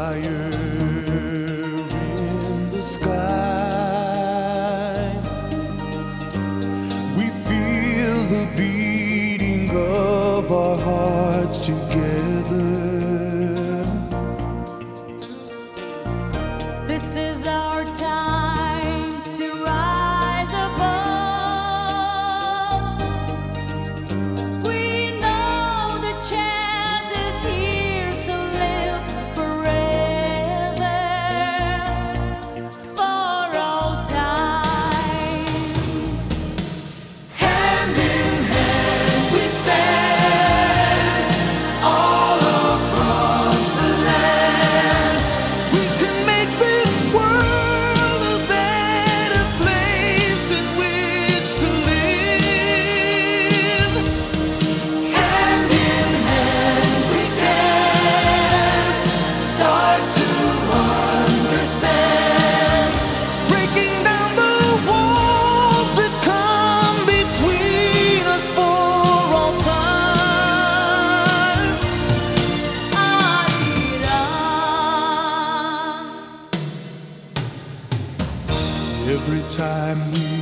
fire in the sky. We feel the beating of our hearts together. This is our time to rise above. We know the chance is here to live forever, for all time. Hand in hand we stand, all across the land. We can make this world a better place in which to live. Hand in hand we can start to understand, breaking down the walls that come between us for all time. Every time we